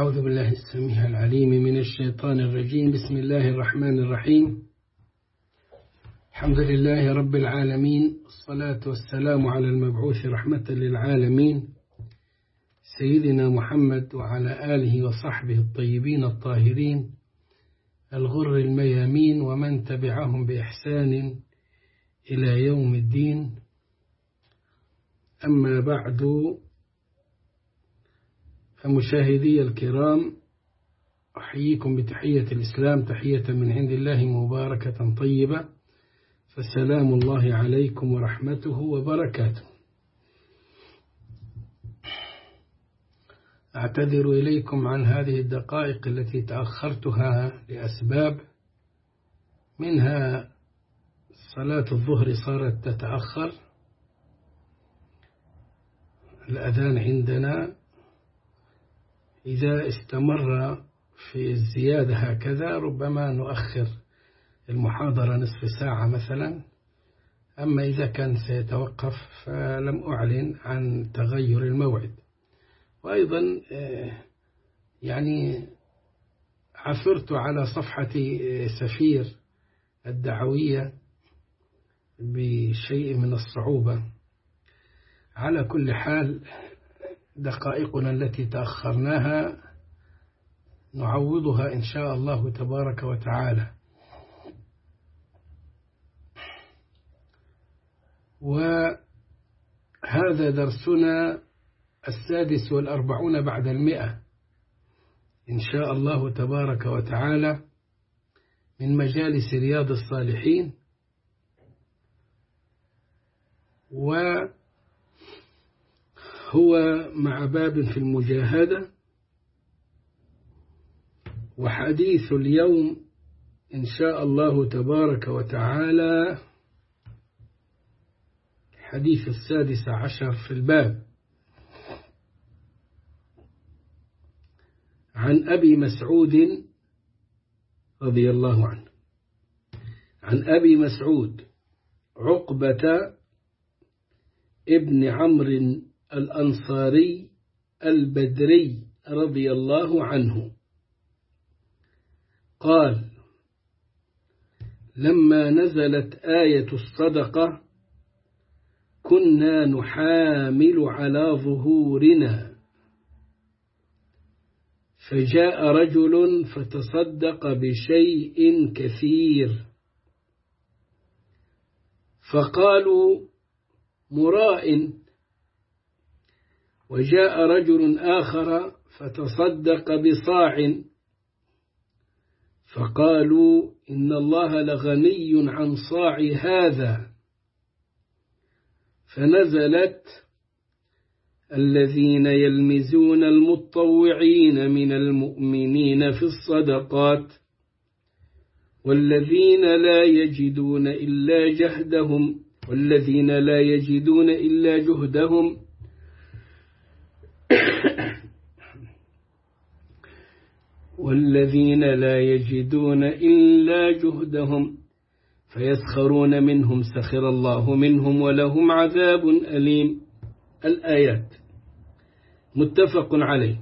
أعوذ بالله السميع العليم من الشيطان الرجيم. بسم الله الرحمن الرحيم. الحمد لله رب العالمين، الصلاة والسلام على المبعوث رحمة للعالمين سيدنا محمد وعلى آله وصحبه الطيبين الطاهرين الغر الميامين ومن تبعهم بإحسان إلى يوم الدين. أما بعد، فمشاهدي الكرام، أحييكم بتحية الإسلام، تحية من عند الله مباركة طيبة، فسلام الله عليكم ورحمته وبركاته. أعتذر إليكم عن هذه الدقائق التي تأخرتها لأسباب، منها صلاة الظهر صارت تتأخر، الأذان عندنا إذا استمر في الزيادة هكذا ربما نؤخر المحاضرة نصف ساعة مثلا، أما إذا كان سيتوقف فلم أعلن عن تغير الموعد. وأيضا يعني عثرت على صفحة سفير الدعوية بشيء من الصعوبة. على كل حال، دقائقنا التي تأخرناها نعوضها إن شاء الله تبارك وتعالى. وهذا درسنا 46 بعد 100 إن شاء الله تبارك وتعالى من مجالس رياض الصالحين، وهو مع باب في المجاهدة. وحديث اليوم إن شاء الله تبارك وتعالى حديث 16 في الباب، عن أبي مسعود رضي الله عنه، عن أبي مسعود عقبة ابن عمرو الأنصاري البدري رضي الله عنه قال: لما نزلت آية الصدقة كنا نحامل على ظهورنا، فجاء رجل فتصدق بشيء كثير، فقالوا مراء. وجاء رجل آخر فتصدق بصاع، فقالوا إن الله لغني عن صاع هذا، فنزلت: الذين يلمزون المتطوعين من المؤمنين في الصدقات والذين لا يجدون إلا جهدهم فيسخرون منهم سخر الله منهم ولهم عذاب أليم. الآيات متفق عليه.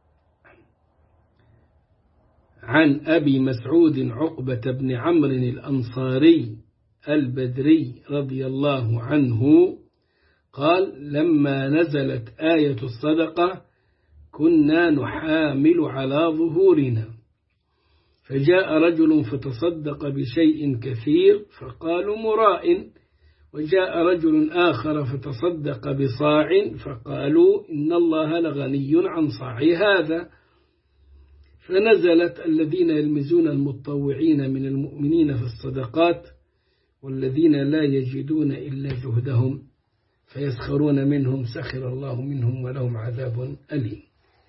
عن أبي مسعود عقبة بن عمرو الأنصاري البدري رضي الله عنه قال: لما نزلت آية الصدقة كنا نحامل على ظهورنا، فجاء رجل فتصدق بشيء كثير، فقالوا مراء. وجاء رجل آخر فتصدق بصاع، فقالوا إن الله لغني عن صاع هذا، فنزلت: الذين يلمزون المتطوعين من المؤمنين في الصدقات والذين لا يجدون إلا جهدهم فيسخرون منهم سخر الله منهم ولهم عذاب أليم.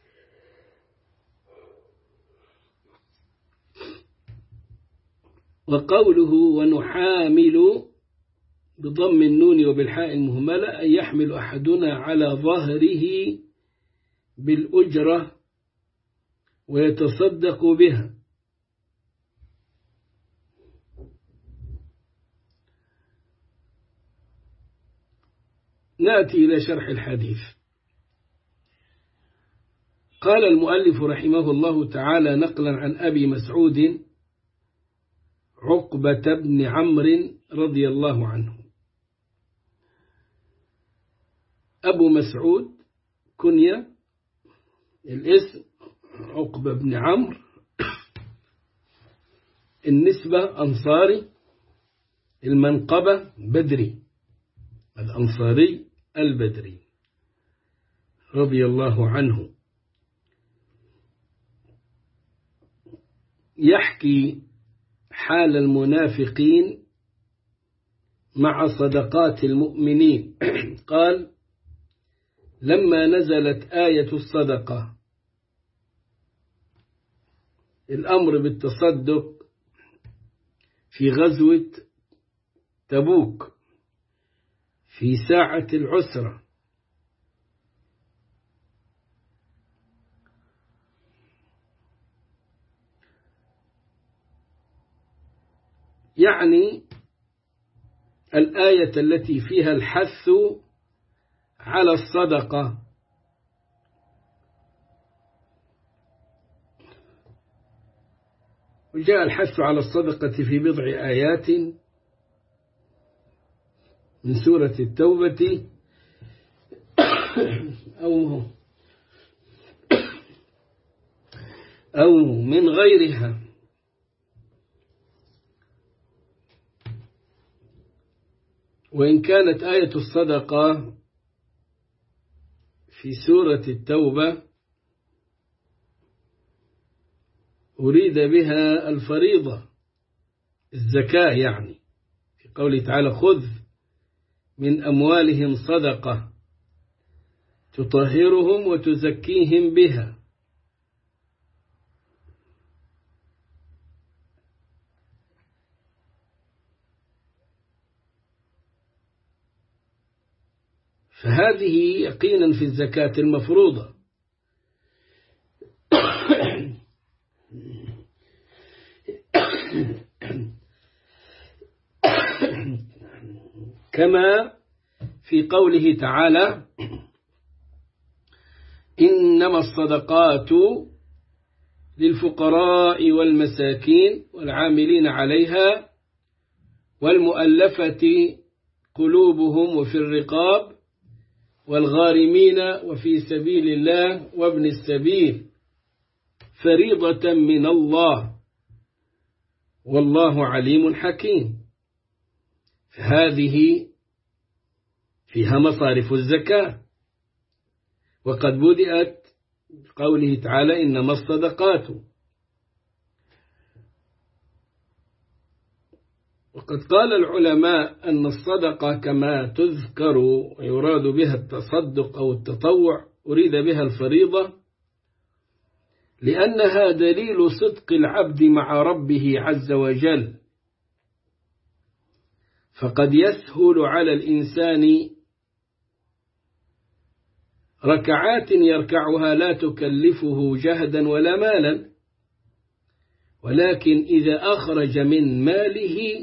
وقوله ونحامل بضم النون وبالحاء المهملة أن يحمل أحدنا على ظهره بالأجرة ويتصدق بها. نأتي إلى شرح الحديث. قال المؤلف رحمه الله تعالى نقلا عن أبي مسعود عقبة بن عمرو رضي الله عنه. أبو مسعود كنية، الاسم عقبة بن عمرو، النسبة أنصاري، المنقبة بدري، الأنصاري البدري رضي الله عنه. يحكي حال المنافقين مع صدقات المؤمنين. قال: لما نزلت آية الصدقة، الأمر بالتصدق في غزوة تبوك في ساعة العسرة، يعني الآية التي فيها الحث على الصدقة. وجاء الحث على الصدقة في بضع آيات من سورة التوبة أو من غيرها. وإن كانت آية الصدقة في سورة التوبة أريد بها الفريضة، الزكاة، يعني في قوله تعالى: خذ من أموالهم صدقة تطهرهم وتزكيهم بها. فهذه يقينا في الزكاة المفروضة. كما في قوله تعالى: إنما الصدقات للفقراء والمساكين والعاملين عليها والمؤلفة قلوبهم وفي الرقاب والغارمين وفي سبيل الله وابن السبيل فريضة من الله والله عليم حكيم. فهذه فيها مصارف الزكاة، وقد بدأت بقوله تعالى: إنما الصدقات. وقد قال العلماء أن الصدقة كما تذكر ويراد بها التصدق أو التطوع أريد بها الفريضة، لأنها دليل صدق العبد مع ربه عز وجل. فقد يسهل على الإنسان ركعات يركعها لا تكلفه جهدا ولا مالا، ولكن إذا أخرج من ماله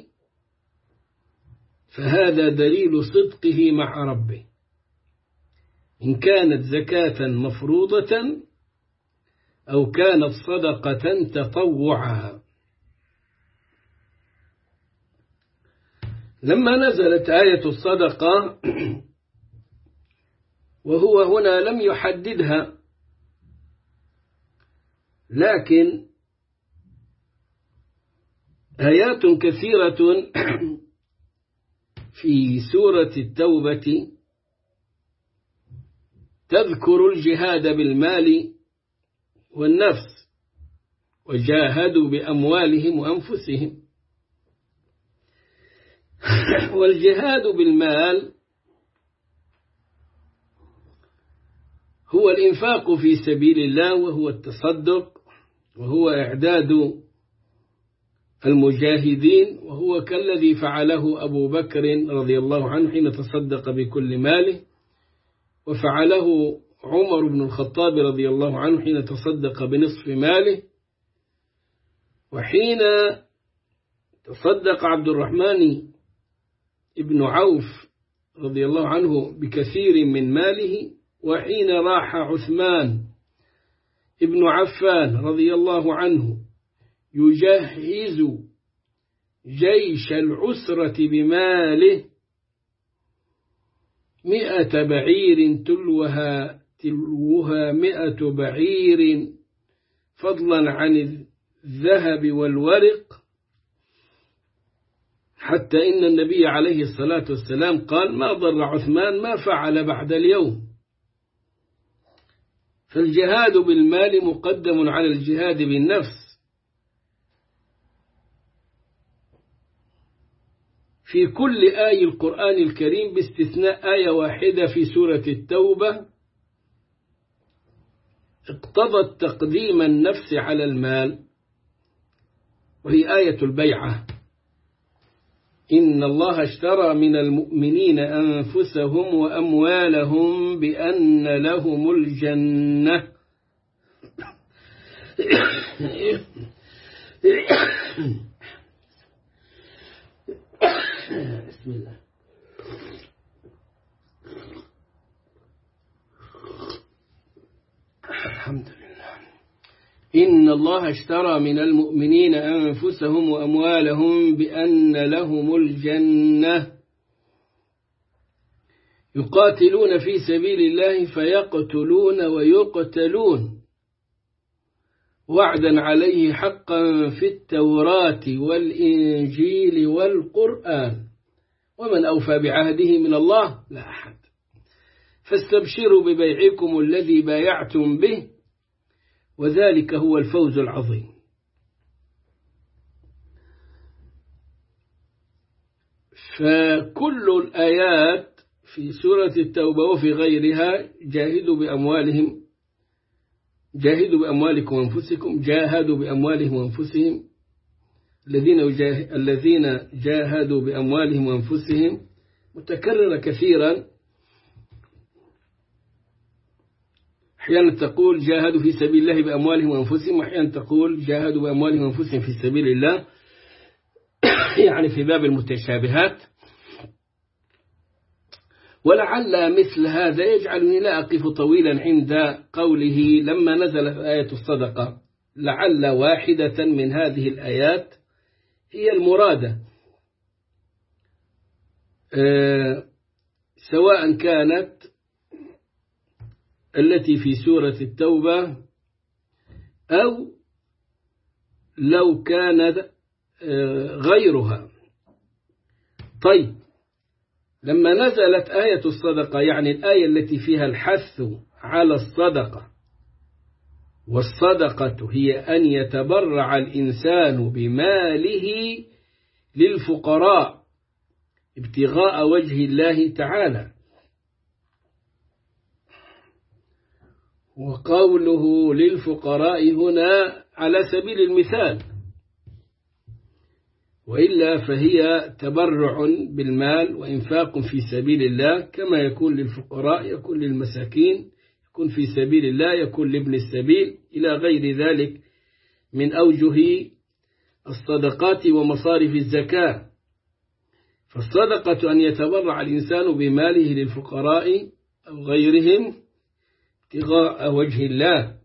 فهذا دليل صدقه مع ربه، إن كانت زكاة مفروضة أو كانت صدقة تطوعها. لما نزلت آية الصدقة، وهو هنا لم يحددها، لكن آيات كثيرة في سورة التوبة تذكر الجهاد بالمال والنفس، وجاهدوا بأموالهم وأنفسهم. والجهاد بالمال هو الإنفاق في سبيل الله، وهو التصدق، وهو إعداد المجاهدين، وهو كالذي فعله أبو بكر رضي الله عنه حين تصدق بكل ماله، وفعله عمر بن الخطاب رضي الله عنه حين تصدق بنصف ماله، وحين تصدق عبد الرحمن ابن عوف رضي الله عنه بكثير من ماله، وحين راح عثمان ابن عفان رضي الله عنه يجهز جيش العسرة بماله 100 بعير تلوها 100 بعير فضلا عن الذهب والورق، حتى إن النبي عليه الصلاة والسلام قال: ما ضر عثمان ما فعل بعد اليوم. فالجهاد بالمال مقدم على الجهاد بالنفس. في كل آية القرآن الكريم باستثناء آية واحدة في سورة التوبة اقتضت تقديم النفس على المال، وهي آية البيعة: إن الله اشترى من المؤمنين أنفسهم وأموالهم بأن لهم الجنة. بسم الله. الحمد لله. إن الله اشترى من المؤمنين أنفسهم وأموالهم بأن لهم الجنة يقاتلون في سبيل الله فيقتلون ويقتلون وعدا عليه حقا في التوراة والإنجيل والقرآن، ومن أوفى بعهده من الله لا أحد. فاستبشروا ببيعكم الذي بايعتم به، وذلك هو الفوز العظيم. فكل الآيات في سورة التوبة وفي غيرها جاهدوا بأموالكم وأنفسكم، جاهدوا بأموالهم وأنفسهم، الذين جاهدوا بأموالهم وأنفسهم متكررة كثيرا. أحيانا تقول جاهدوا في سبيل الله بأموالهم وأنفسهم، وأحيانا تقول جاهدوا بأموالهم وأنفسهم في سبيل الله، يعني في باب المتشابهات. ولعل مثل هذا يجعلني لا أقف طويلا عند قوله لما نزلت آية الصدقة، لعل واحدة من هذه الآيات هي المرادة، سواء كانت التي في سورة التوبة أو لو كانت غيرها. طيب، لما نزلت آية الصدقة، يعني الآية التي فيها الحث على الصدقة، والصدقة هي أن يتبرع الإنسان بماله للفقراء ابتغاء وجه الله تعالى. وقوله للفقراء هنا على سبيل المثال، وإلا فهي تبرع بالمال وإنفاق في سبيل الله، كما يكون للفقراء يكون للمساكين، يكون في سبيل الله يكون لابن السبيل، إلى غير ذلك من أوجه الصدقات ومصارف الزكاة. فالصدقة أن يتبرع الإنسان بماله للفقراء أو غيرهم ابتغاء وجه الله.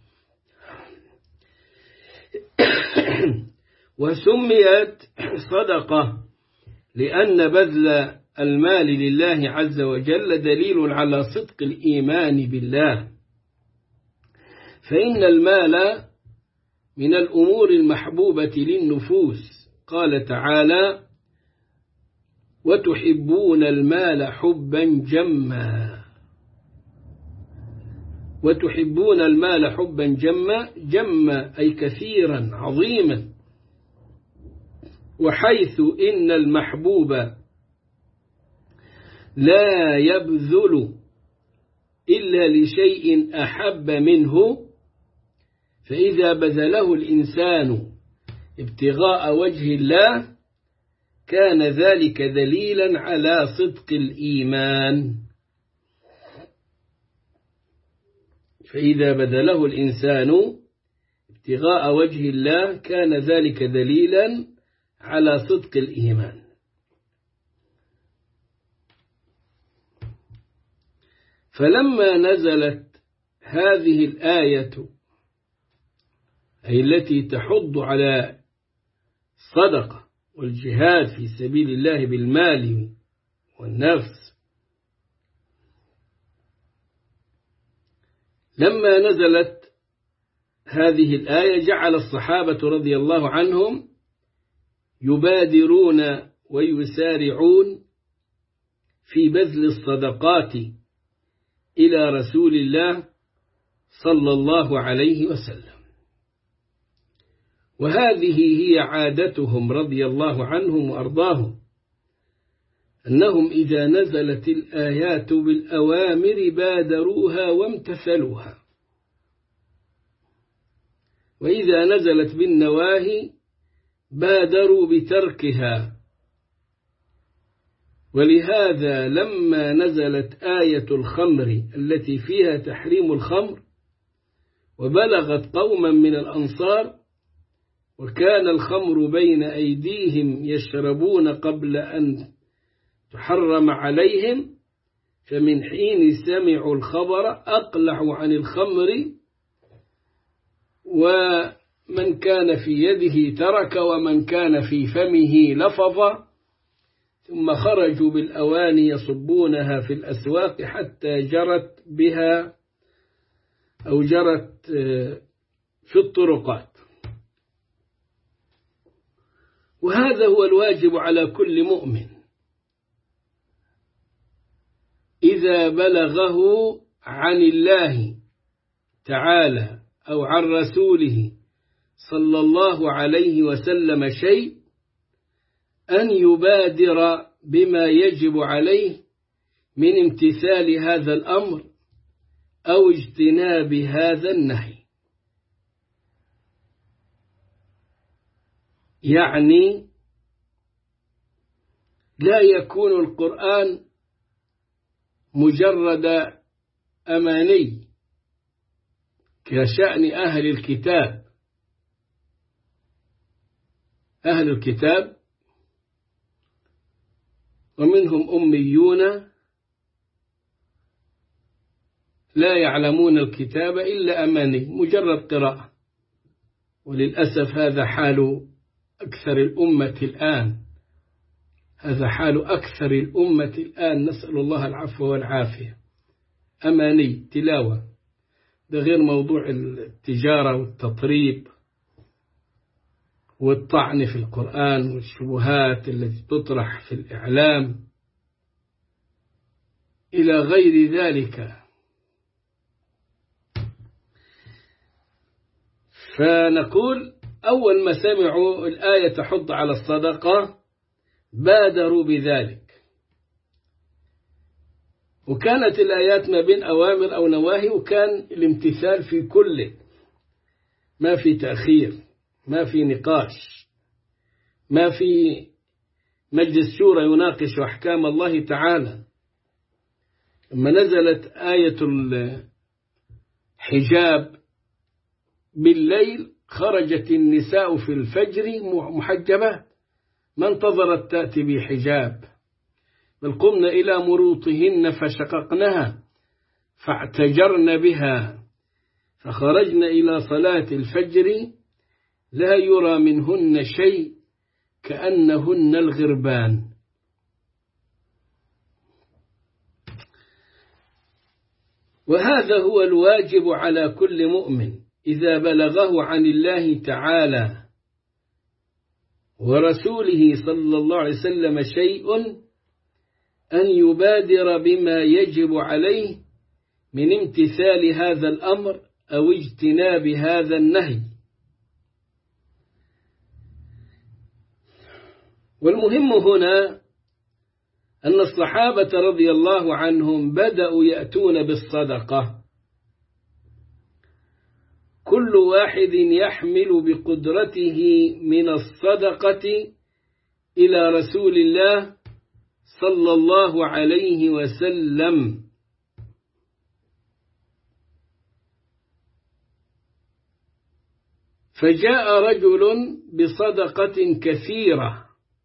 وسميت صدقة لأن بذل المال لله عز وجل دليل على صدق الإيمان بالله، فإن المال من الأمور المحبوبة للنفوس. قال تعالى: وتحبون المال حبا جما. وتحبون المال حبا جما أي كثيرا عظيما. وحيث إن المحبوب لا يبذل إلا لشيء أحب منه، فإذا بذله الإنسان ابتغاء وجه الله كان ذلك دليلا على صدق الإيمان. فإذا بذله الإنسان ابتغاء وجه الله كان ذلك دليلا على صدق الإيمان. فلما نزلت هذه الآية أي التي تحض على الصدقة والجهاد في سبيل الله بالمال والنفس. لما نزلت هذه الآية جعل الصحابة رضي الله عنهم يبادرون ويسارعون في بذل الصدقات إلى رسول الله صلى الله عليه وسلم، وهذه هي عادتهم رضي الله عنهم وأرضاهم، أنهم إذا نزلت الآيات بالأوامر بادروها وامتثلوها، وإذا نزلت بالنواهي بادروا بتركها. ولهذا لما نزلت آية الخمر التي فيها تحريم الخمر وبلغت قوما من الأنصار وكان الخمر بين أيديهم يشربون قبل أن تحرم عليهم، فمن حين سمعوا الخبر أقلعوا عن الخمر، ومن كان في يده ترك ومن كان في فمه لفظ، ثم خرجوا بالأواني يصبونها في الأسواق حتى جرت بها أو جرت في الطرقات. وهذا هو الواجب على كل مؤمن إذا بلغه عن الله تعالى أو عن رسوله صلى الله عليه وسلم شيء أن يبادر بما يجب عليه من امتثال هذا الأمر أو اجتناب هذا النهي. يعني لا يكون القرآن مجرد أماني كشأن أهل الكتاب. أهل الكتاب ومنهم أميون لا يعلمون الكتاب إلا أماني، مجرد قراءة. وللأسف هذا حال أكثر الأمة الآن، هذا حال أكثر الأمة الآن، نسأل الله العفو والعافية. أماني تلاوة، ده غير موضوع التجارة والتطريب والطعن في القرآن والشبهات التي تطرح في الإعلام إلى غير ذلك. فنقول أول ما سمعوا الآية تحض على الصدقة بادروا بذلك، وكانت الآيات ما بين أوامر أو نواهي، وكان الامتثال في كل، ما في تأخير، ما في نقاش، ما في مجلس شورى يناقش أحكام الله تعالى. لما نزلت آية الحجاب بالليل خرجت النساء في الفجر محجبات، ما انتظرت تأتي بحجاب، بل قمنا إلى مروطهن فشققنها فاعتجرن بها، فخرجن إلى صلاة الفجر لا يرى منهن شيء كأنهن الغربان. وهذا هو الواجب على كل مؤمن إذا بلغه عن الله تعالى ورسوله صلى الله عليه وسلم شيء أن يبادر بما يجب عليه من امتثال هذا الأمر أو اجتناب هذا النهي. والمهم هنا أن الصحابة رضي الله عنهم بدأوا يأتون بالصدقة، كل واحد يحمل بقدرته من الصدقة إلى رسول الله صلى الله عليه وسلم. فجاء رجل بصدقة كثيرة،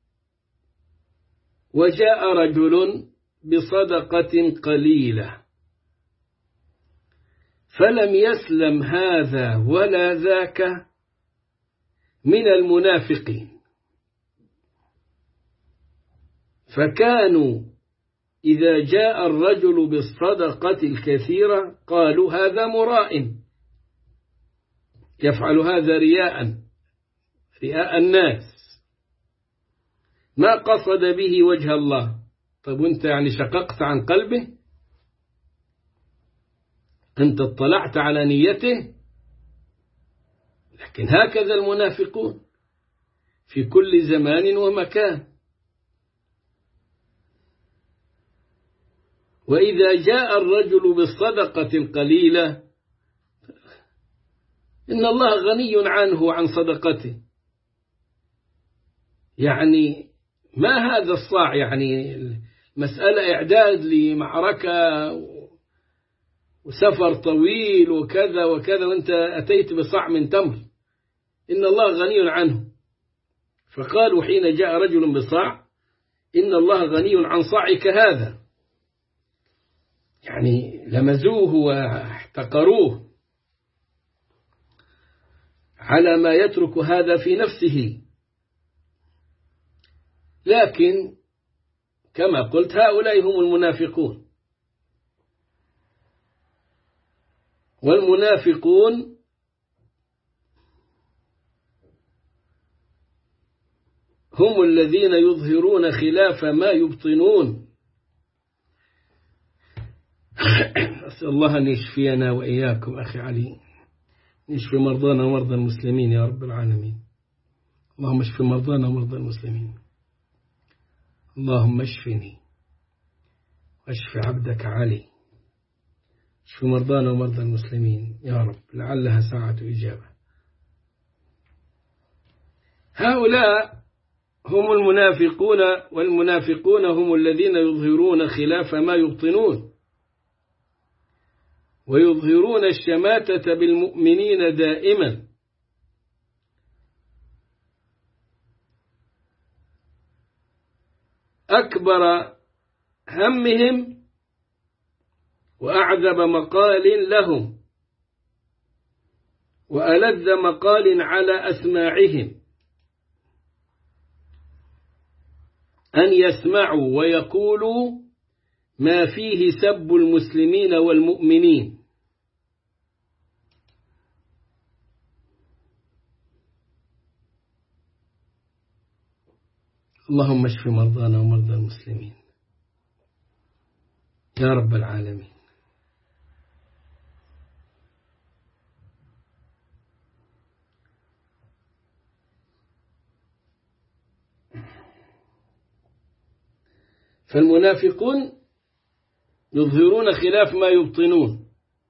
وجاء رجل بصدقة قليلة، فلم يسلم هذا ولا ذاك من المنافقين، فكانوا إذا جاء الرجل بالصدقة الكثيرة قالوا هذا مراء يفعل هذا رياء الناس، ما قصد به وجه الله. طيب وانت يعني شققت عن قلبه؟ أنت اطلعت على نيته؟ لكن هكذا المنافقون في كل زمان ومكان. وإذا جاء الرجل بالصدقة القليلة إن الله غني عنه عن صدقته. يعني ما هذا الصاع؟ يعني مسألة إعداد لمعركة وسفر طويل وكذا وكذا، وأنت أتيت بصاع من تمر، إن الله غني عنه. فقالوا حين جاء رجل بصاع إن الله غني عن صاعك هذا، يعني لمزوه واحتقروه على ما يترك هذا في نفسه. لكن كما قلت هؤلاء هم المنافقون، والمنافقون هم الذين يظهرون خلاف ما يبطنون. أسأل الله أن يشفينا وإياكم أخي علي، يشفي مرضانا ومرضى المسلمين يا رب العالمين. اللهم اشف مرضانا ومرضى المسلمين. اللهم اشفني واشف عبدك علي، اشف مرضانا ومرضى المسلمين يا رب، لعلها ساعة إجابة. هؤلاء هم المنافقون، والمنافقون هم الذين يظهرون خلاف ما يبطنون، ويظهرون الشماتة بالمؤمنين دائما. أكبر همهم وأعذب مقال لهم وألذ مقال على أسماعهم أن يسمعوا ويقولوا ما فيه سب المسلمين والمؤمنين. اللهم اشف مرضانا ومرضى المسلمين يا رب العالمين. فالمنافقون يظهرون خلاف ما يبطنون،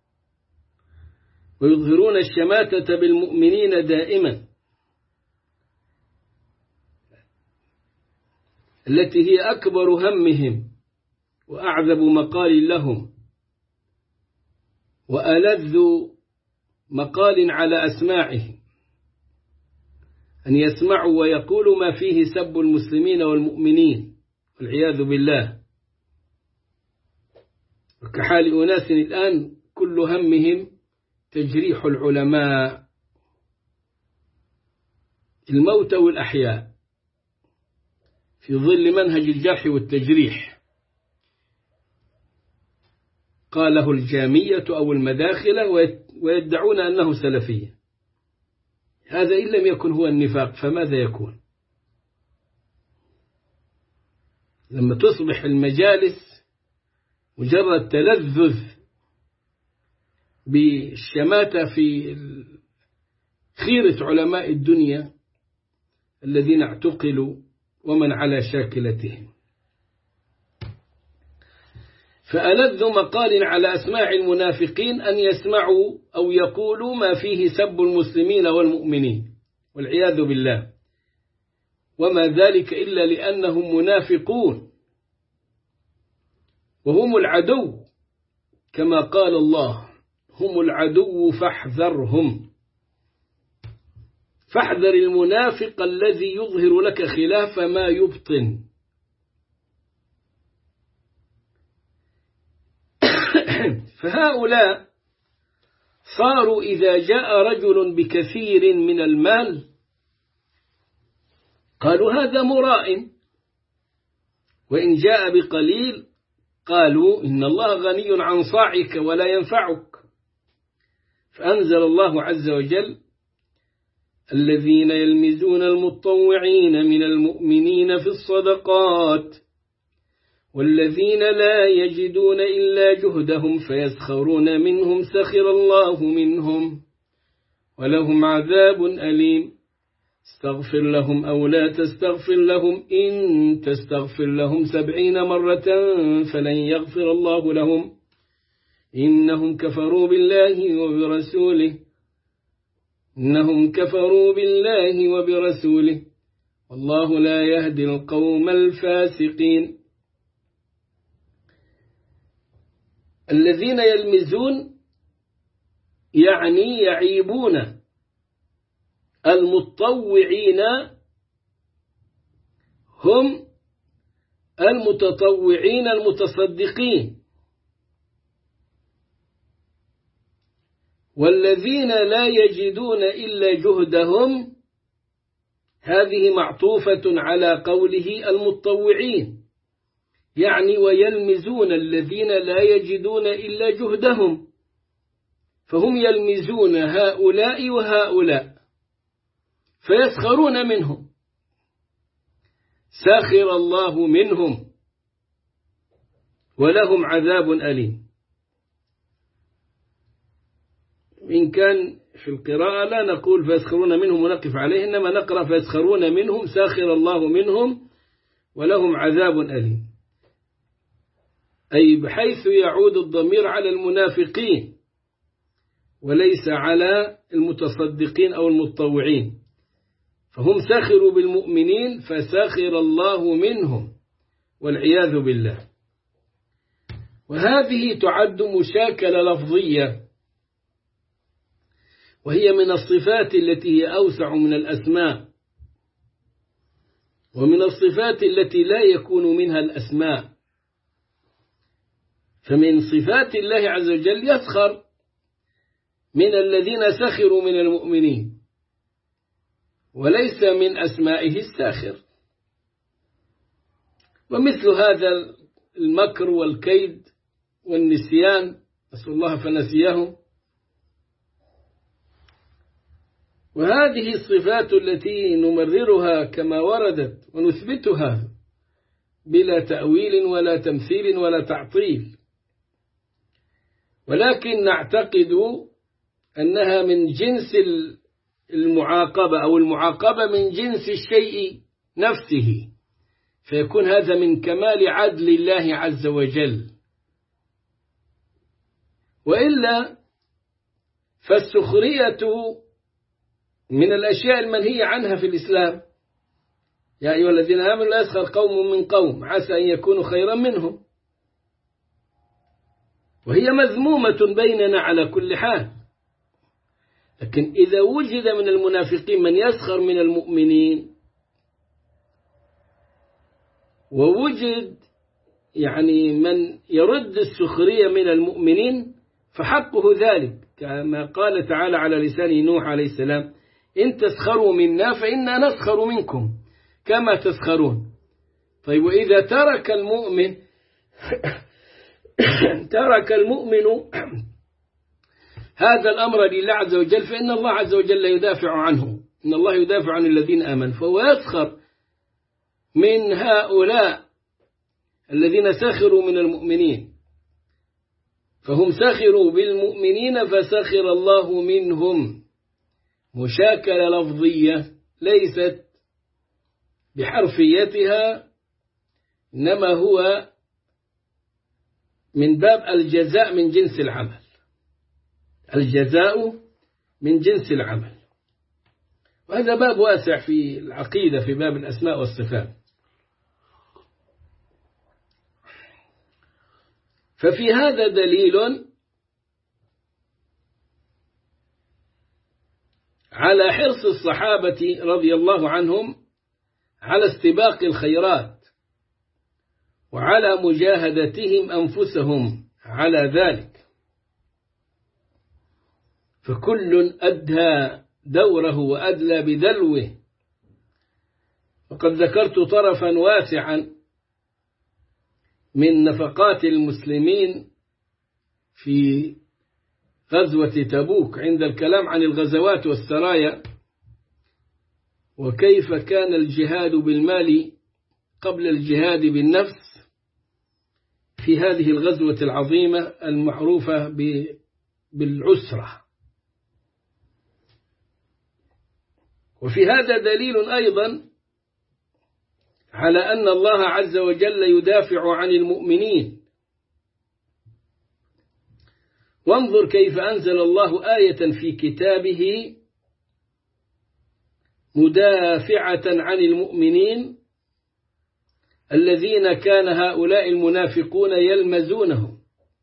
ويظهرون الشماتة بالمؤمنين دائما، التي هي أكبر همهم وأعذب مقال لهم وألذ مقال على أسماعهم أن يسمعوا ويقولوا ما فيه سب المسلمين والمؤمنين والعياذ بالله. وكحال أناس الآن كل همهم تجريح العلماء الموتى والأحياء في ظل منهج الجرح والتجريح، قاله الجامية أو المداخلة ويدعون أنه سلفية. هذا إن لم يكن هو النفاق فماذا يكون؟ لما تصبح المجالس مجرد تلذذ بالشماتة في خيرة علماء الدنيا الذين اعتقلوا ومن على شاكلتهم. فألذ مقال على أسماع المنافقين أن يسمعوا أو يقولوا ما فيه سب المسلمين والمؤمنين والعياذ بالله، وما ذلك إلا لأنهم منافقون وهم العدو، كما قال الله هم العدو فاحذرهم. فاحذر المنافق الذي يظهر لك خلاف ما يبطن. فهؤلاء صاروا إذا جاء رجل بكثير من المال قالوا هذا مراء، وإن جاء بقليل قالوا إن الله غني عن صاعك ولا ينفعك. فأنزل الله عز وجل: الذين يلمزون المتطوعين من المؤمنين في الصدقات والذين لا يجدون إلا جهدهم فيسخرون منهم سخر الله منهم ولهم عذاب أليم. استغفر لهم أو لا تستغفر لهم إن تستغفر لهم 70 مرة فلن يغفر الله لهم إنهم كفروا بالله وبرسوله والله لا يهدي القوم الفاسقين. الذين يلمزون يعني يعيبون المتطوعين، هم المتطوعين المتصدقين، والذين لا يجدون إلا جهدهم هذه معطوفة على قوله المتطوعين، يعني ويلمزون الذين لا يجدون إلا جهدهم، فهم يلمزون هؤلاء وهؤلاء فيسخرون منهم سخر الله منهم ولهم عذاب أليم. إن كان في القراءة لا نقول فيسخرون منهم ونقف عليه، إنما نقرأ فيسخرون منهم سخر الله منهم ولهم عذاب أليم، أي بحيث يعود الضمير على المنافقين وليس على المتصدقين أو المتطوعين، فهم سخروا بالمؤمنين فسخر الله منهم والعياذ بالله. وهذه تعد مشاكلة لفظية، وهي من الصفات التي هي أوسع من الأسماء، ومن الصفات التي لا يكون منها الأسماء. فمن صفات الله عز وجل يسخر من الذين سخروا من المؤمنين، وليس من أسمائه الساخر. ومثل هذا المكر والكيد والنسيان، نسأل الله فنسيهم. وهذه الصفات التي نمررها كما وردت ونثبتها بلا تأويل ولا تمثيل ولا تعطيل، ولكن نعتقد أنها من جنس المعاقبة، أو المعاقبة من جنس الشيء نفسه، فيكون هذا من كمال عدل الله عز وجل. وإلا فالسخرية من الأشياء المنهية عنها في الإسلام. يا أيها الذين آمنوا لا يسخر قوم من قوم عسى أن يكونوا خيرا منهم، وهي مذمومة بيننا على كل حال. لكن إذا وجد من المنافقين من يسخر من المؤمنين، ووجد يعني من يرد السخرية من المؤمنين، فحقه ذلك، كما قال تعالى على لسان نوح عليه السلام: إن تسخروا منا فإنا نسخر منكم كما تسخرون. طيب، وإذا ترك المؤمن هذا الأمر لله عز وجل، فإن الله عز وجل يدافع عنه، إن الله يدافع عن الذين آمنوا، فهو يسخر من هؤلاء الذين سخروا من المؤمنين، فهم سخروا بالمؤمنين فسخر الله منهم. مشاكلة لفظية ليست بحرفيتها، إنما هو من باب الجزاء من جنس العمل، الجزاء من جنس العمل. وهذا باب واسع في العقيدة، في باب الأسماء والصفات. ففي هذا دليل على حرص الصحابة رضي الله عنهم على استباق الخيرات، وعلى مجاهدتهم أنفسهم على ذلك، فكل أدى دوره وأدلى بدلوه. فقد ذكرت طرفا واسعا من نفقات المسلمين في غزوة تبوك عند الكلام عن الغزوات والسرايا، وكيف كان الجهاد بالمال قبل الجهاد بالنفس في هذه الغزوة العظيمة المعروفة بالعسرة. وفي هذا دليل أيضا على أن الله عز وجل يدافع عن المؤمنين. وانظر كيف أنزل الله آية في كتابه مدافعة عن المؤمنين الذين كان هؤلاء المنافقون يلمزونهم،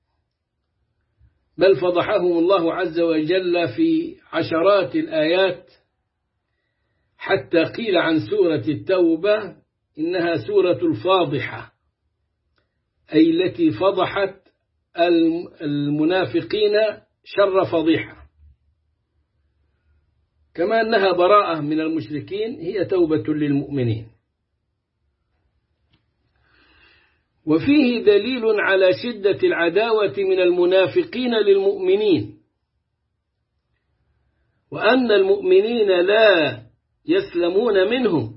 بل فضحهم الله عز وجل في عشرات الآيات، حتى قيل عن سورة التوبة إنها سورة الفاضحة، أي التي فضحت المنافقين شر فضيحة. كما أنها براءة من المشركين، هي توبة للمؤمنين. وفيه دليل على شدة العداوة من المنافقين للمؤمنين، وأن المؤمنين لا يسلمون منهم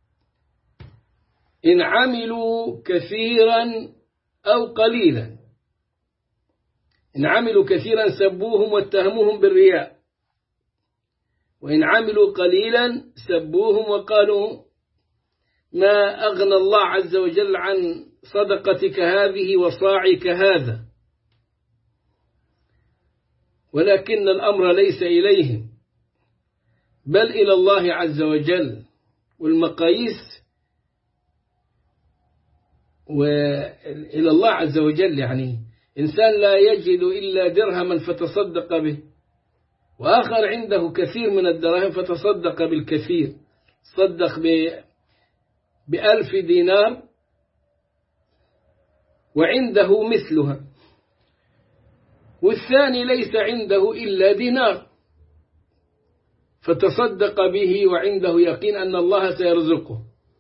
إن عملوا كثيرا أو قليلا. إن عملوا كثيرا سبوهم واتهموهم بالرياء، وإن عملوا قليلا سبوهم وقالوا ما أغنى الله عز وجل عن صدقتك هذه وصاعك هذا. ولكن الأمر ليس إليهم بل إلى الله عز وجل، والمقاييس وإلى الله عز وجل. يعني إنسان لا يجد إلا درهما فتصدق به، وآخر عنده كثير من الدراهم فتصدق بالكثير، صدق ب1000 دينار وعنده مثلها، والثاني ليس عنده إلا دينار فتصدق به وعنده يقين أن الله سيرزقه.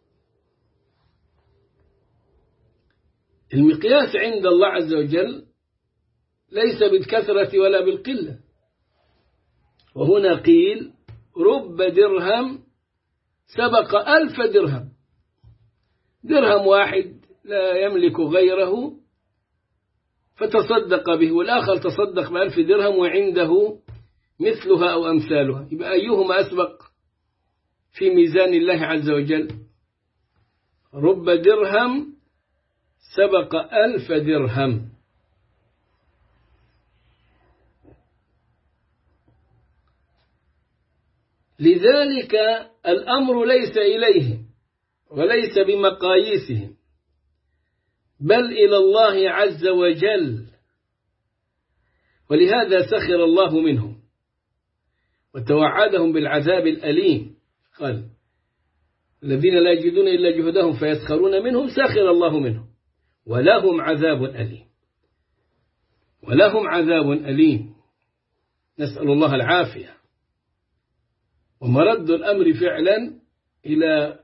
المقياس عند الله عز وجل ليس بالكثرة ولا بالقلة. وهنا قيل رب درهم سبق 1000 درهم، درهم واحد لا يملك غيره فتصدق به، والآخر تصدق ب1000 درهم وعنده مثلها أو أمثالها. يبقى أيهما أسبق في ميزان الله عز وجل؟ رب درهم سبق 1000 درهم. لذلك الأمر ليس إليهم وليس بمقاييسهم بل إلى الله عز وجل. ولهذا سخر الله منهم وتوعدهم بالعذاب الأليم. قال الذين لا يجدون إلا جهدهم فيسخرون منهم سخر الله منهم ولهم عذاب أليم. ولهم عذاب أليم، نسأل الله العافية. ومرد الأمر فعلا إلى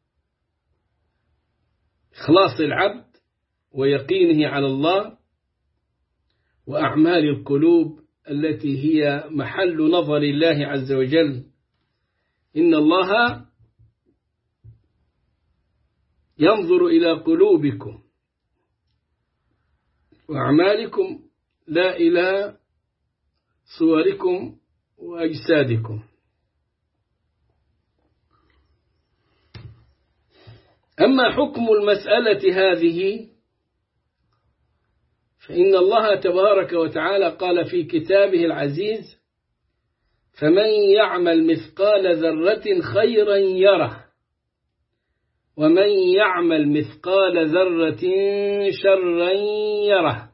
إخلاص العبد ويقينه على الله وأعمال القلوب التي هي محل نظر الله عز وجل. إن الله ينظر إلى قلوبكم وأعمالكم لا إلى صوركم وأجسادكم. أما حكم المسألة هذه فإن الله تبارك وتعالى قال في كتابه العزيز فمن يعمل مثقال ذرة خيرا يره ومن يعمل مثقال ذرة شرا يره.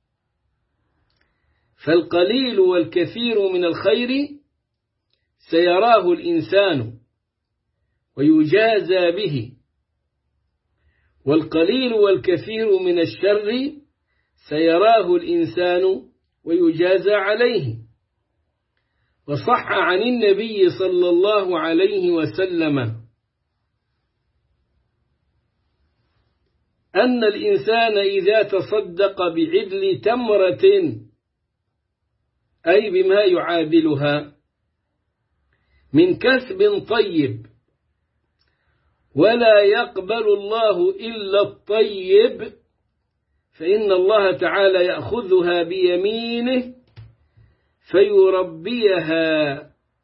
فالقليل والكثير من الخير سيراه الإنسان ويجازى به، والقليل والكثير من الشر سيراه الإنسان ويجازى عليه. وصح عن النبي صلى الله عليه وسلم أن الإنسان إذا تصدق بعدل تمرة أي بما يعادلها من كسب طيب ولا يقبل الله إلا الطيب فإن الله تعالى يأخذها بيمينه فيربيها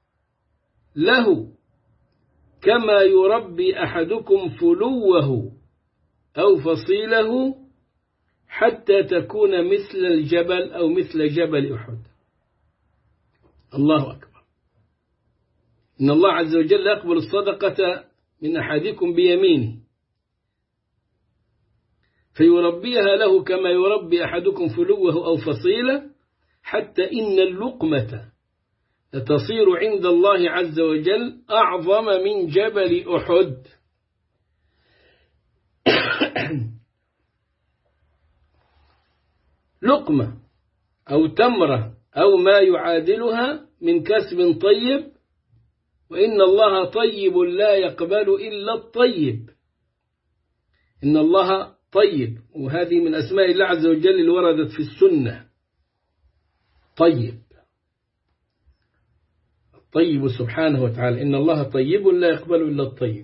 له كما يربي أحدكم فلوه أو فصيله حتى تكون مثل الجبل أو مثل جبل أحد. الله أكبر. إن الله عز وجل يقبل الصدقة من أحدكم بيمينه فيربيها له كما يربي أحدكم فلوه أو فصيله حتى إن اللقمة تصير عند الله عز وجل أعظم من جبل أحد. لقمة أو تمرة أو ما يعادلها من كسب طيب وإن الله طيب لا يقبل إلا الطيب. إن الله طيب وهذه من أسماء الله عز وجل اللي وردت في السنة. طيب الطيب سبحانه وتعالى إن الله طيب لا يقبل إلا الطيب.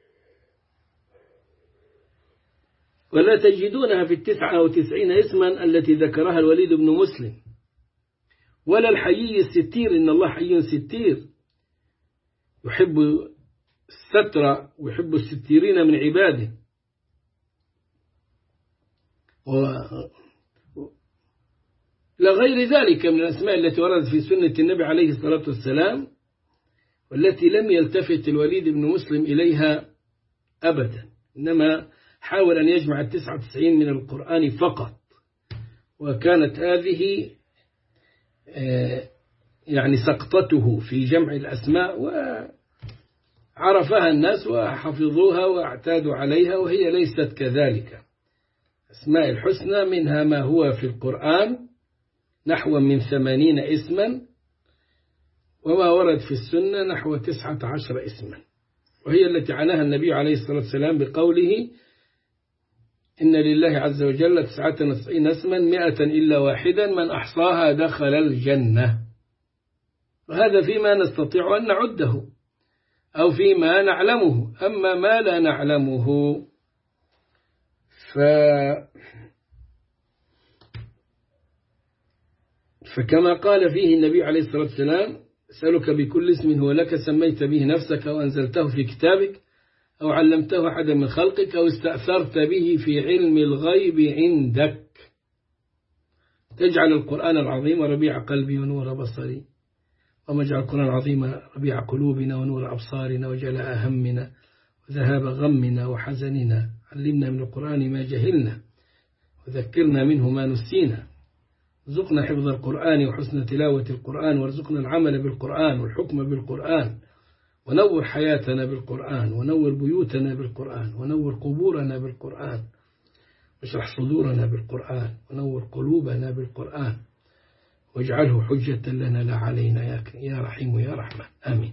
ولا تجدونها في 99 اسما التي ذكرها الوليد بن مسلم ولا الحيي الستير. إن الله حي ستير يحب الستر ويحب الستيرين من عباده. لا غير ذلك من الأسماء التي وردت في سنة النبي عليه الصلاة والسلام والتي لم يلتفت الوليد بن مسلم إليها أبدا إنما حاول أن يجمع 99 من القرآن فقط. وكانت هذه يعني سقطته في جمع الأسماء وعرفها الناس وحفظوها واعتادوا عليها وهي ليست كذلك. أسماء الحسنى منها ما هو في القرآن نحو من 80 اسما وما ورد في السنة نحو 19 اسما وهي التي عناها النبي عليه الصلاة والسلام بقوله إن لله عز وجل 99 اسما 100 إلا واحدا من أحصاها دخل الجنة. وهذا فيما نستطيع أن نعده أو فيما نعلمه. أما ما لا نعلمه فكما قال فيه النبي عليه الصلاة والسلام أسألك بكل اسم هو لك سميت به نفسك أو أنزلته في كتابك أو علمته أحدا من خلقك أو استأثرت به في علم الغيب عندك تجعل القرآن العظيم ربيع قلبي ونور بصري وما اجعل القرآن العظيم ربيع قلوبنا ونور أبصارنا وجلاء همنا وذهاب غمنا وحزننا. علمنا من القرآن ما جهلنا وذكرنا منه ما نسينا. ارزقنا حفظ القرآن وحسن تلاوة القرآن وارزقنا العمل بالقرآن والحكم بالقرآن ونور حياتنا بالقرآن ونور بيوتنا بالقرآن ونور قبورنا بالقرآن واشرح صدورنا بالقرآن ونور قلوبنا بالقرآن واجعله حجة لنا لا علينا يا رحيم يا رحمن آمين.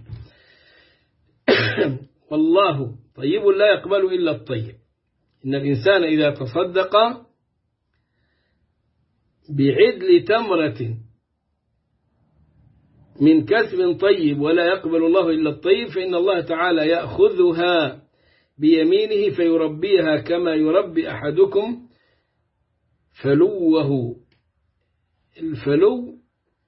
والله طيب لا يقبل إلا الطيب. إن الإنسان إذا تصدق بعدل تمرة من كسب طيب ولا يقبل الله إلا الطيب فإن الله تعالى يأخذها بيمينه فيربيها كما يربي أحدكم فلوه. الفلو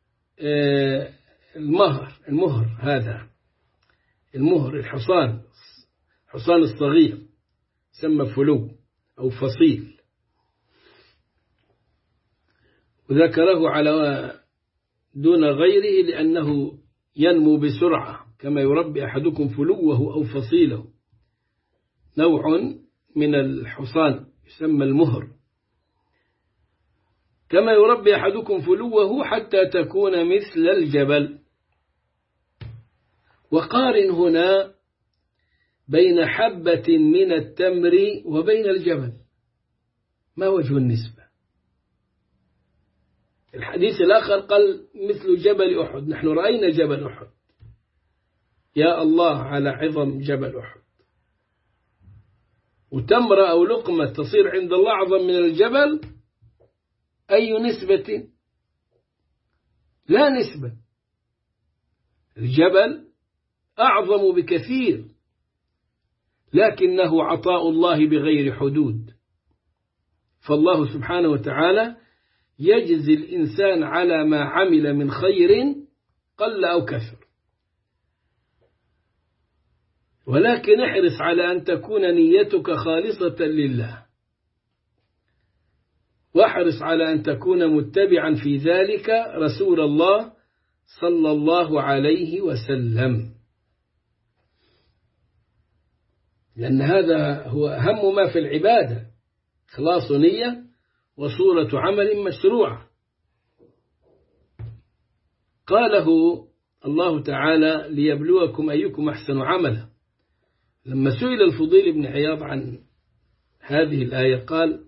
المهر هذا المهر الحصان الصغير سمى فلو أو فصيل وذكره على دون غيره لأنه ينمو بسرعة كما يربي أحدكم فلوه أو فصيله. نوع من الحصان يسمى المهر كما يربي أحدكم فلوه حتى تكون مثل الجبل. وقارن هنا بين حبة من التمر وبين الجبل. ما وجه النسبة؟ الحديث الآخر قال مثل جبل أحد. نحن رأينا جبل أحد يا الله على عظم جبل أحد. وتمرة أو لقمة تصير عند الله أعظم من الجبل، أي نسبة؟ لا نسبة. الجبل أعظم بكثير، لكنه عطاء الله بغير حدود. فالله سبحانه وتعالى يجزي الإنسان على ما عمل من خير قل أو كثر، ولكن احرص على أن تكون نيتك خالصة لله، واحرص على أن تكون متبعا في ذلك رسول الله صلى الله عليه وسلم، لأن هذا هو أهم ما في العبادة، إخلاص نية وصورة عمل مشروعة. قاله الله تعالى ليبلوكم أيكم أحسن عملا. لما سئل الفضيل بن عياض عن هذه الآية قال: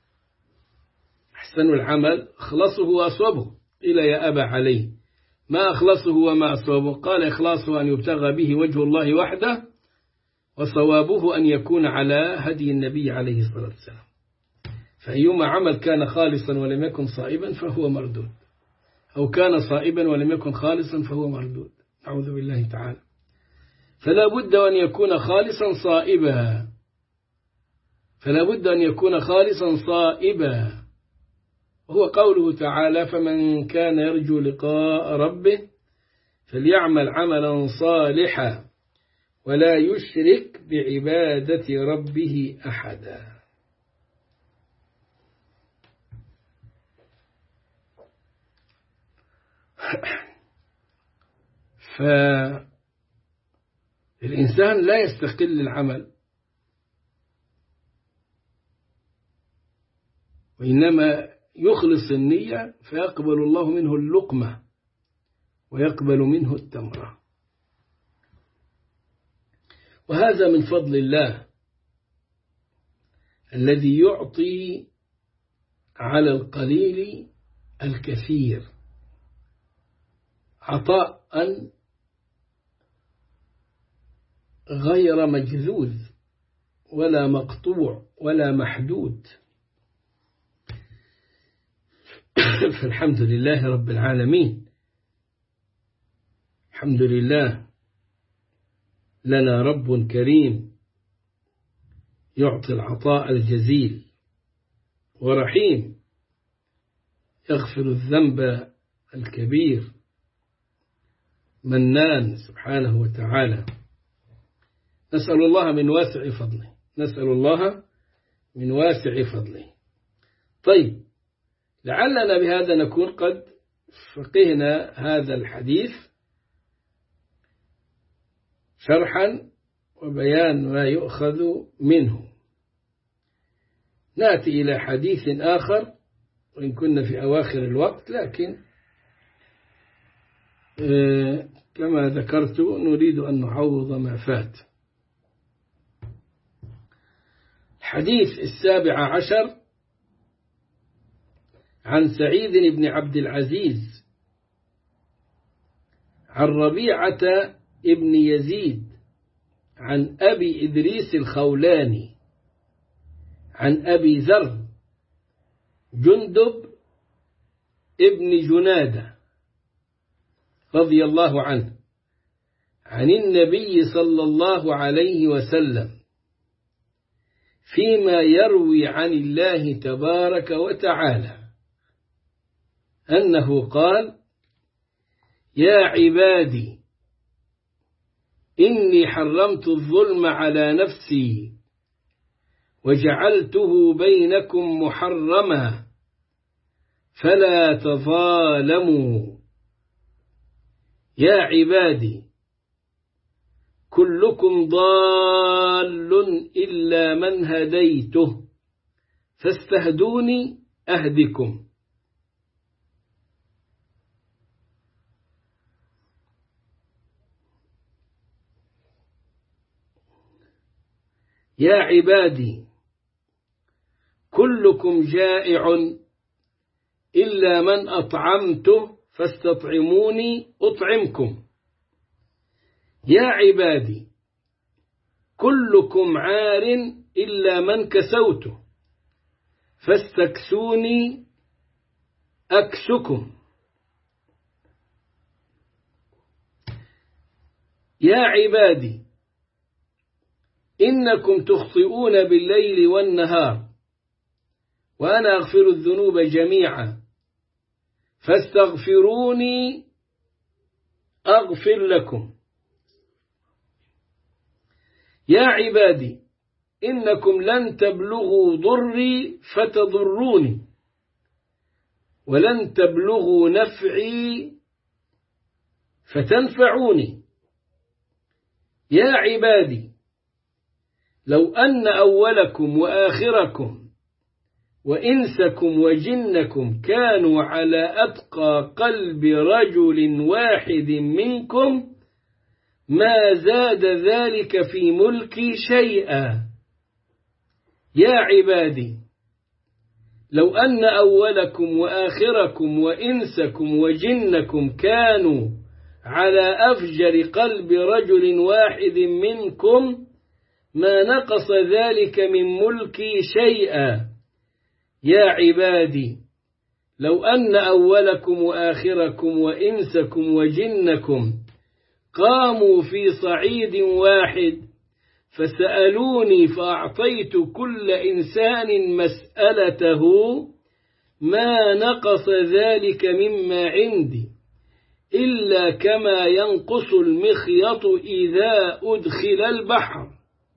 أحسن العمل أخلصه وأصوبه. قيل: يا أبا علي، ما أخلصه وما أصوبه؟ قال: إخلاصه أن يبتغى به وجه الله وحده، وصوابه أن يكون على هدي النبي عليه الصلاة والسلام. فأيما عمل كان خالصا ولم يكن صائبا فهو مردود، أو كان صائبا ولم يكن خالصا فهو مردود، أعوذ بالله تعالى. فلا بد أن يكون خالصا صائبا، فلا بد أن يكون خالصا صائبا. وهو قوله تعالى: فمن كان يرجو لقاء ربه فليعمل عملا صالحا ولا يشرك بعبادة ربه أحدا. فالإنسان لا يستقل العمل، وإنما يخلص النية فيقبل الله منه اللقمة ويقبل منه التمرة. وهذا من فضل الله الذي يعطي على القليل الكثير، عطاء غير مجذوذ ولا مقطوع ولا محدود. فالحمد لله رب العالمين، الحمد لله لنا رب كريم يعطي العطاء الجزيل، ورحيم يغفر الذنب الكبير، منان سبحانه وتعالى. نسأل الله من واسع فضله، نسأل الله من واسع فضله. طيب، لعلنا بهذا نكون قد فقهنا هذا الحديث شرحا وبيان ما يؤخذ منه. نأتي إلى حديث آخر وإن كنا في أواخر الوقت، لكن كما ذكرت نريد أن نعوض ما فات. الحديث 17 عن سعيد بن عبد العزيز عن ربيعة ابن يزيد عن أبي إدريس الخولاني عن أبي ذر جندب ابن جنادة رضي الله عنه عن النبي صلى الله عليه وسلم فيما يروي عن الله تبارك وتعالى أنه قال: يا عبادي إني حرمت الظلم على نفسي وجعلته بينكم محرما فلا تظالموا. يا عبادي كلكم ضال إلا من هديته فاستهدوني أهدكم. يا عبادي كلكم جائع إلا من أطعمته فاستطعموني أطعمكم. يا عبادي كلكم عار إلا من كسوته فاستكسوني أكسكم. يا عبادي إنكم تخطئون بالليل والنهار وأنا أغفر الذنوب جميعا فاستغفروني أغفر لكم. يا عبادي إنكم لن تبلغوا ضري فتضروني ولن تبلغوا نفعي فتنفعوني. يا عبادي لو أن أولكم وآخركم وإنسكم وجنكم كانوا على أتقى قلب رجل واحد منكم ما زاد ذلك في ملكي شيئا. يا عبادي لو أن أولكم وآخركم وإنسكم وجنكم كانوا على أفجر قلب رجل واحد منكم ما نقص ذلك من ملكي شيئا. يا عبادي لو أن أولكم وآخركم وإنسكم وجنكم قاموا في صعيد واحد فسألوني فأعطيت كل إنسان مسألته ما نقص ذلك مما عندي إلا كما ينقص المخيط إذا أدخل البحر.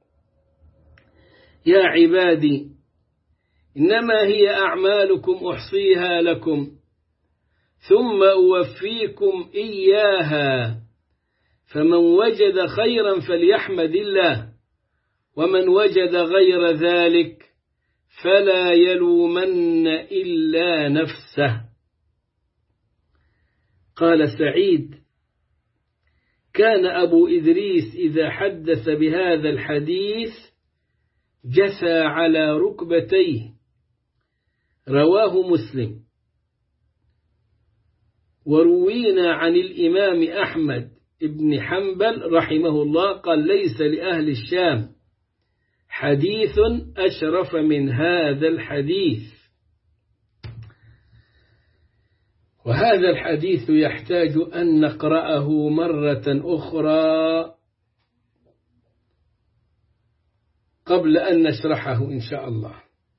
يا عبادي إنما هي أعمالكم أحصيها لكم ثم أوفيكم إياها فمن وجد خيرا فليحمد الله ومن وجد غير ذلك فلا يلومن إلا نفسه. قال سعيد كان أبو إدريس إذا حدث بهذا الحديث جثى على ركبتيه. رواه مسلم. وروينا عن الإمام أحمد ابن حنبل رحمه الله قال ليس لأهل الشام حديث أشرف من هذا الحديث. وهذا الحديث يحتاج أن نقرأه مرة أخرى قبل أن نشرحه إن شاء الله.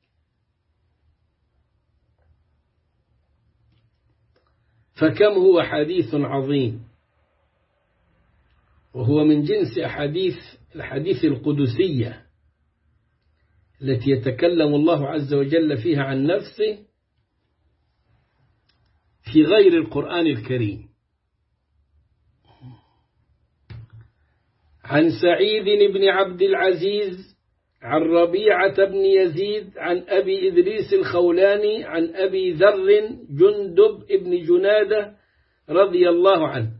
فكم هو حديث عظيم وهو من جنس الحديث القدسية التي يتكلم الله عز وجل فيها عن نفسه في غير القرآن الكريم. عن سعيد بن عبد العزيز عن ربيعة بن يزيد عن أبي إدريس الخولاني عن أبي ذر جندب بن جنادة رضي الله عنه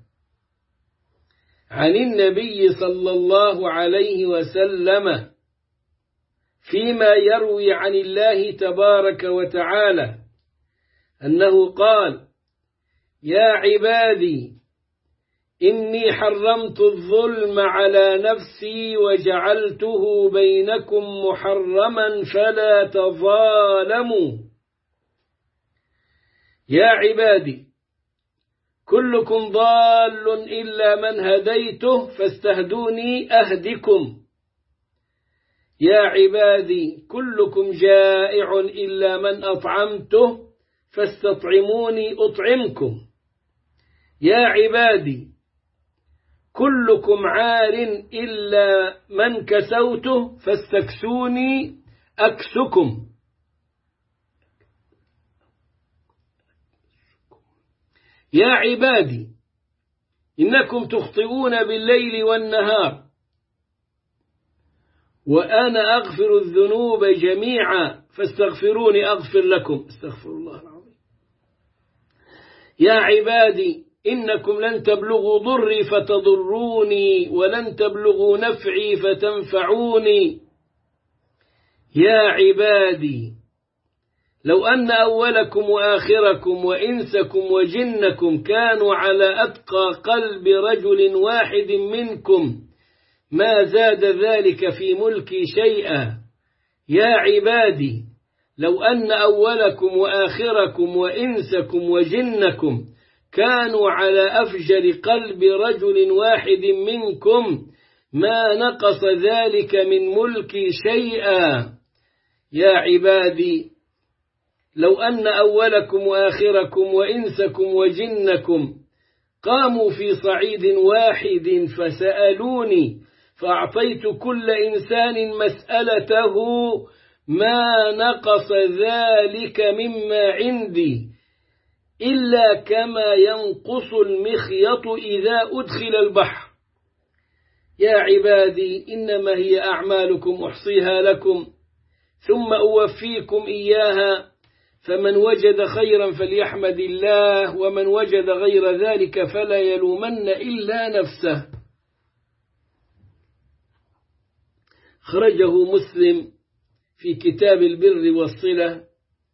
عن النبي صلى الله عليه وسلم فيما يروي عن الله تبارك وتعالى أنه قال يا عبادي إني حرمت الظلم على نفسي وجعلته بينكم محرما فلا تظالموا. يا عبادي كلكم ضال إلا من هديته فاستهدوني أهدكم. يا عبادي كلكم جائع إلا من أطعمته فاستطعموني أطعمكم. يا عبادي كلكم عار إلا من كسوته فاستكسوني أكسكم. يا عبادي إنكم تخطئون بالليل والنهار وأنا أغفر الذنوب جميعا فاستغفروني أغفر لكم. استغفر الله العظيم. يا عبادي إنكم لن تبلغوا ضري فتضروني ولن تبلغوا نفعي فتنفعوني. يا عبادي لو أن أولكم وآخركم وإنسكم وجنكم كانوا على أتقى قلب رجل واحد منكم ما زاد ذلك في ملكي شيئا يا عبادي لو أن أولكم وآخركم وإنسكم وجنكم كانوا على أفجر قلب رجل واحد منكم ما نقص ذلك من ملكي شيئا. يا عبادي لو أن أولكم وآخركم وإنسكم وجنكم قاموا في صعيد واحد فسألوني فأعطيت كل إنسان مسألته ما نقص ذلك مما عندي إلا كما ينقص المخيط إذا أدخل البحر. يا عبادي إنما هي أعمالكم أحصيها لكم ثم أوفيكم إياها، فمن وجد خيرا فليحمد الله، ومن وجد غير ذلك فلا يلومن إلا نفسه. خرجه مسلم في كتاب البر والصلة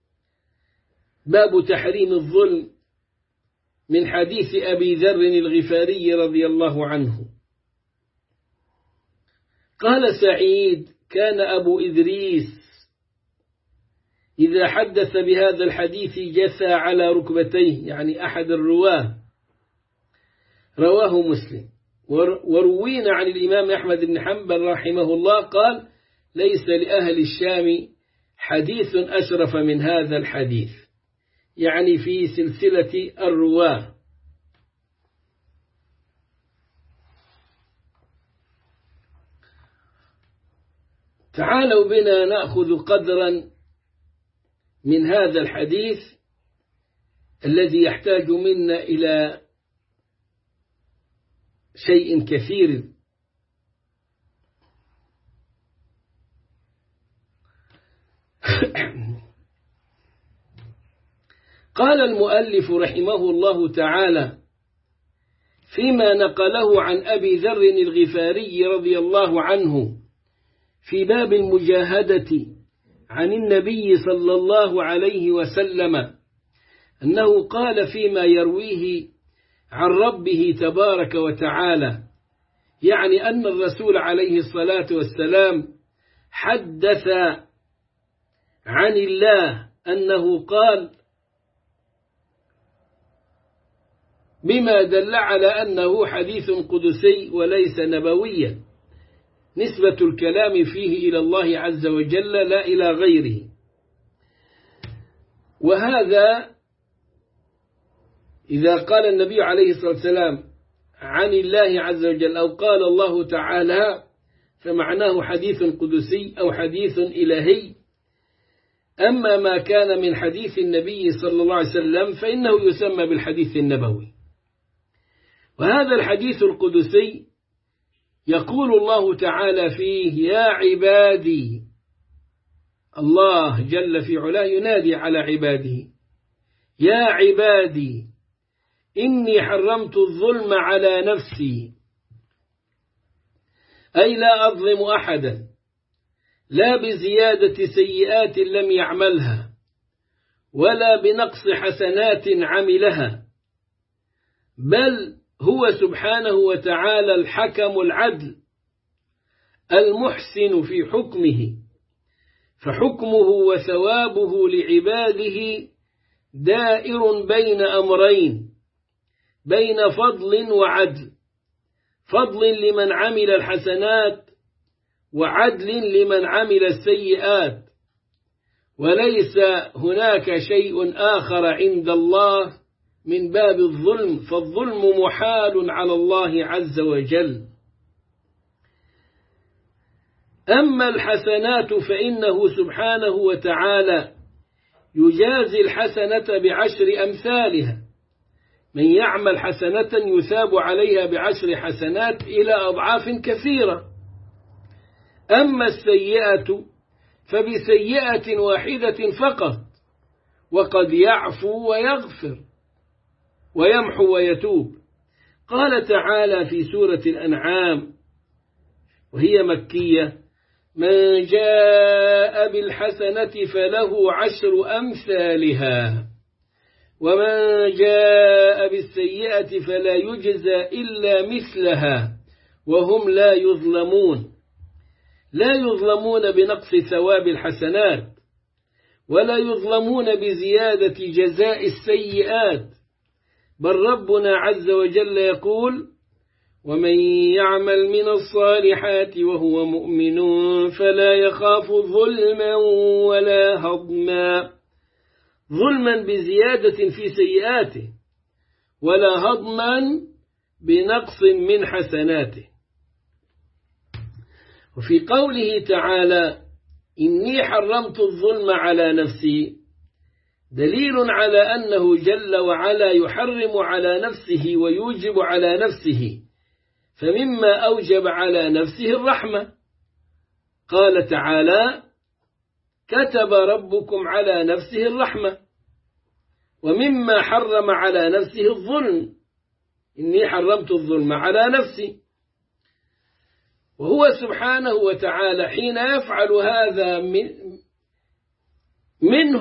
باب تحريم الظلم من حديث أبي ذر الغفاري رضي الله عنه قال سعيد: كان أبو إدريس إذا حدث بهذا الحديث جثى على ركبتيه، يعني أحد الرواه. رواه مسلم. وروينا عن الإمام أحمد بن حنبل رحمه الله قال: ليس لأهل الشام حديث أشرف من هذا الحديث، يعني في سلسلة الرواه. تعالوا بنا نأخذ قدرا من هذا الحديث الذي يحتاج منا إلى شيء كثير. قال المؤلف رحمه الله تعالى فيما نقله عن أبي ذر الغفاري رضي الله عنه في باب المجاهدة عن النبي صلى الله عليه وسلم أنه قال فيما يرويه عن ربه تبارك وتعالى، يعني أن الرسول عليه الصلاة والسلام حدث عن الله أنه قال بما دل على أنه حديث قدسي وليس نبويا، نسبة الكلام فيه إلى الله عز وجل لا إلى غيره. وهذا إذا قال النبي عليه الصلاة والسلام عن الله عز وجل أو قال الله تعالى فمعناه حديث قدسي أو حديث إلهي. أما ما كان من حديث النبي صلى الله عليه وسلم فإنه يسمى بالحديث النبوي. وهذا الحديث القدسي يقول الله تعالى فيه: يا عبادي. الله جل في علاه ينادي على عباده: يا عبادي إني حرمت الظلم على نفسي، أي لا أظلم أحدا، لا بزيادة سيئات لم يعملها ولا بنقص حسنات عملها، بل هو سبحانه وتعالى الحكم العدل المحسن في حكمه، فحكمه وثوابه لعباده دائر بين أمرين، بين فضل وعدل، فضل لمن عمل الحسنات وعدل لمن عمل السيئات، وليس هناك شيء آخر عند الله من باب الظلم، فالظلم محال على الله عز وجل. أما الحسنات فإنه سبحانه وتعالى يجازي الحسنة بعشر أمثالها، من يعمل حسنة يثاب عليها بعشر حسنات إلى أضعاف كثيرة. أما السيئة فبسيئة واحدة فقط، وقد يعفو ويغفر ويمحو ويتوب. قال تعالى في سورة الأنعام وهي مكية: من جاء بالحسنة فله عشر أمثالها ومن جاء بالسيئة فلا يجزى إلا مثلها وهم لا يظلمون. لا يظلمون بنقص ثواب الحسنات ولا يظلمون بزيادة جزاء السيئات، بل ربنا عز وجل يقول: ومن يعمل من الصالحات وهو مؤمن فلا يخاف ظلما ولا هضما. ظلما بزيادة في سيئاته، ولا هضما بنقص من حسناته. وفي قوله تعالى: إني حرمت الظلم على نفسي، دليل على أنه جل وعلا يحرم على نفسه ويوجب على نفسه، فمما أوجب على نفسه الرحمة. قال تعالى: كتب ربكم على نفسه الرحمة. ومما حرم على نفسه الظلم: إني حرمت الظلم على نفسي. وهو سبحانه وتعالى حين يفعل هذا منه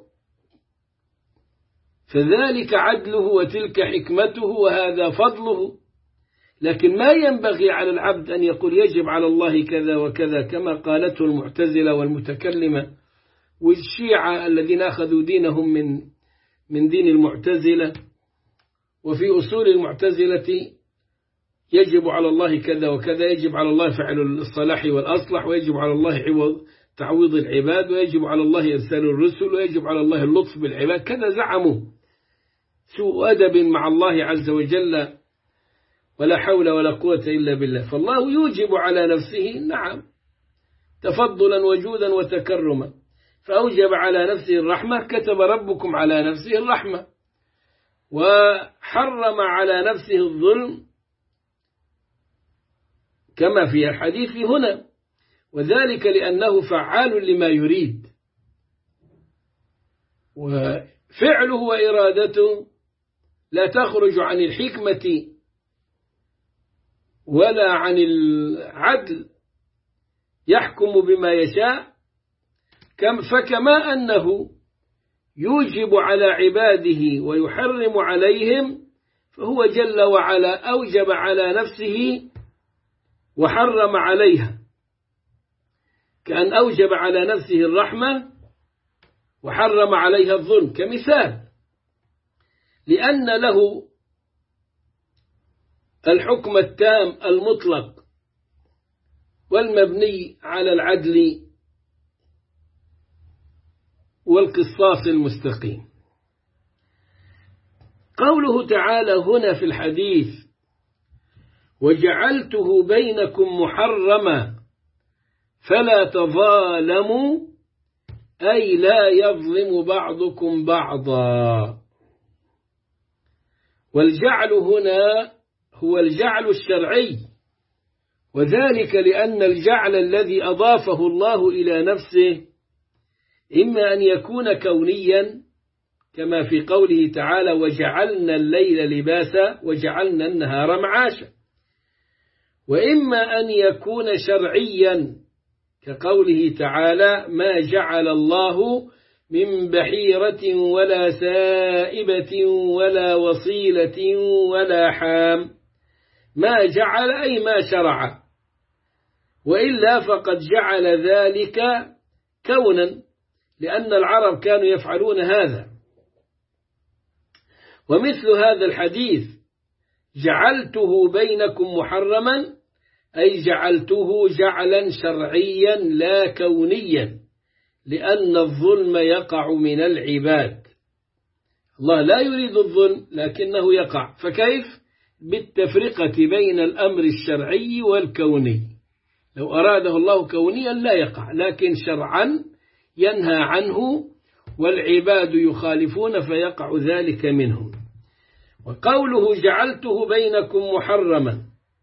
فذلك عدله وتلك حكمته وهذا فضله. لكن ما ينبغي على العبد أن يقول يجب على الله كذا وكذا كما قالته المعتزلة والمتكلمة والشيعة الذين أخذوا دينهم من دين المعتزلة. وفي أصول المعتزلة يجب على الله كذا وكذا، يجب على الله فعل الصلاح والأصلح، ويجب على الله تعويض العباد، ويجب على الله إرسال الرسل، ويجب على الله اللطف بالعباد. كذا زعموا، سوء أدب مع الله عز وجل، ولا حول ولا قوة إلا بالله. فالله يوجب على نفسه نعم تفضلا وجودا وتكرما، فأوجب على نفسه الرحمة. كتب ربكم على نفسه الرحمة. وحرم على نفسه الظلم كما في الحديث هنا، وذلك لأنه فعال لما يريد، وفعله وإرادته لا تخرج عن الحكمة ولا عن العدل، يحكم بما يشاء. فكما أنه يوجب على عباده ويحرم عليهم، فهو جل وعلا أوجب على نفسه وحرم عليها، كأن أوجب على نفسه الرحمة وحرم عليها الظلم كمثال، لأن له الحكم التام المطلق والمبني على العدل والقصاص المستقيم. قوله تعالى هنا في الحديث: وجعلته بينكم محرما فلا تظالموا، أي لا يظلم بعضكم بعضا. والجعل هنا هو الجعل الشرعي، وذلك لأن الجعل الذي أضافه الله إلى نفسه إما أن يكون كونيا كما في قوله تعالى: وجعلنا الليل لباسا وجعلنا النهار معاشا، وإما أن يكون شرعيا كقوله تعالى: ما جعل الله من بحيرة ولا سائبة ولا وصيلة ولا حام. ما جعل أي ما شرع، وإلا فقد جعل ذلك كونا، لأن العرب كانوا يفعلون هذا. ومثل هذا الحديث: جعلته بينكم محرما، أي جعلته جعلا شرعيا لا كونيا، لأن الظلم يقع من العباد. الله لا يريد الظلم لكنه يقع، فكيف؟ بالتفرقة بين الأمر الشرعي والكوني. لو أراده الله كونيا لا يقع، لكن شرعا ينهى عنه والعباد يخالفون فيقع ذلك منهم. وقوله جعلته بينكم محرما،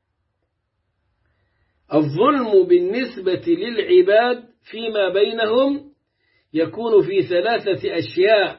الظلم بالنسبة للعباد فيما بينهم يكون في 3 أشياء،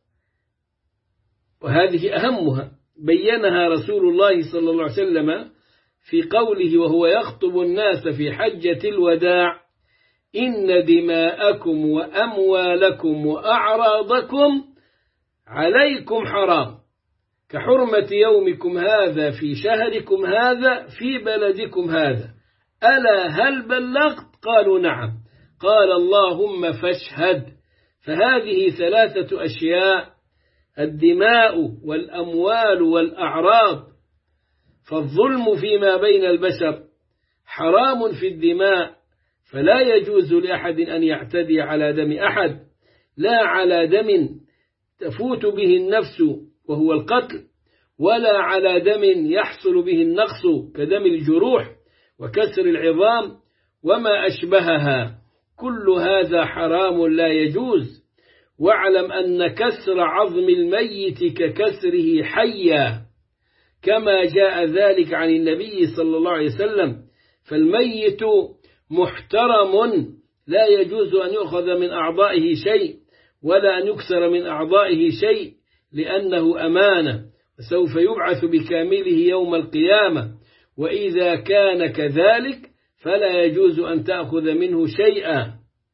وهذه أهمها بينها رسول الله صلى الله عليه وسلم في قوله وهو يخطب الناس في حجة الوداع: إن دماءكم وأموالكم وأعراضكم عليكم حرام كحرمة يومكم هذا في شهركم هذا في بلدكم هذا، ألا هل بلغت؟ قالوا نعم. قال اللهم فاشهد. فهذه 3 أشياء: الدماء والأموال والأعراض. فالظلم فيما بين البشر حرام في الدماء، فلا يجوز لأحد أن يعتدي على دم أحد، لا على دم تفوت به النفس وهو القتل، ولا على دم يحصل به النقص كدم الجروح وكسر العظام وما أشبهها. كل هذا حرام لا يجوز. واعلم أن كسر عظم الميت ككسره حيا، كما جاء ذلك عن النبي صلى الله عليه وسلم. فالميت محترم، لا يجوز أن يؤخذ من أعضائه شيء ولا أن يكسر من أعضائه شيء، لأنه أمانة وسوف يبعث بكامله يوم القيامة. وإذا كان كذلك فلا يجوز أن تأخذ منه شيئا.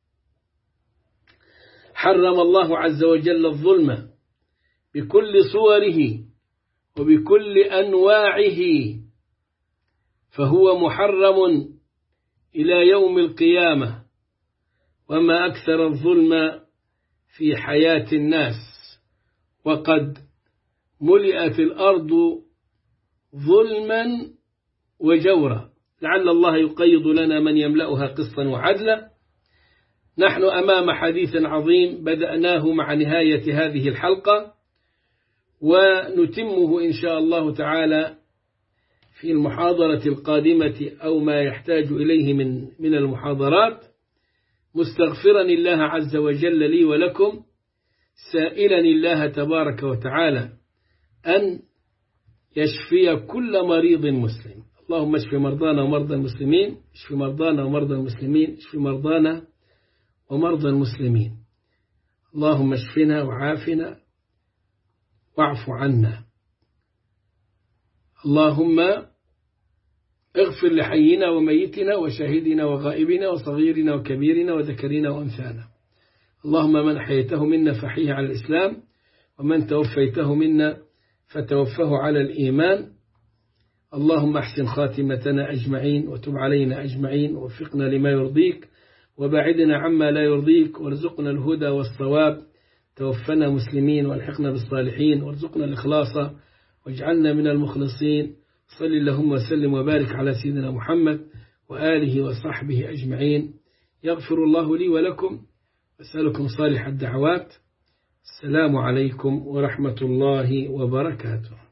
حرم الله عز وجل الظلم بكل صوره وبكل أنواعه، فهو محرم إلى يوم القيامة. وما أكثر الظلم في حياة الناس، وقد ملئت الأرض ظلما وجورا، لعل الله يقيض لنا من يملأها قسطا وعدلا. نحن أمام حديث عظيم بدأناه مع نهاية هذه الحلقة، ونتمه إن شاء الله تعالى في المحاضرة القادمة أو ما يحتاج إليه من المحاضرات، مستغفرا الله عز وجل لي ولكم، سائلا الله تبارك وتعالى أن يشفي كل مريض مسلم. اللهم اشف مرضانا ومرضى المسلمين، اشف مرضانا ومرضى المسلمين، اشف مرضانا ومرضى المسلمين. اللهم اشفنا وعافنا واعف عنا. اللهم اغفر لحينا وميتنا وشاهدنا وغائبنا وصغيرنا وكبيرنا وذكرنا وأنثانا. اللهم من أحييته منا فأحيه على الإسلام، ومن توفيته منا فتوفه على الإيمان. اللهم احسن خاتمتنا أجمعين، وتب علينا أجمعين، ووفقنا لما يرضيك، وبعدنا عما لا يرضيك، وارزقنا الهدى والصواب. توفنا مسلمين والحقنا بالصالحين، وارزقنا الإخلاص واجعلنا من المخلصين. صل اللهم وسلم وبارك على سيدنا محمد وآله وصحبه أجمعين. يغفر الله لي ولكم، أسألكم صالح الدعوات. السلام عليكم ورحمة الله وبركاته.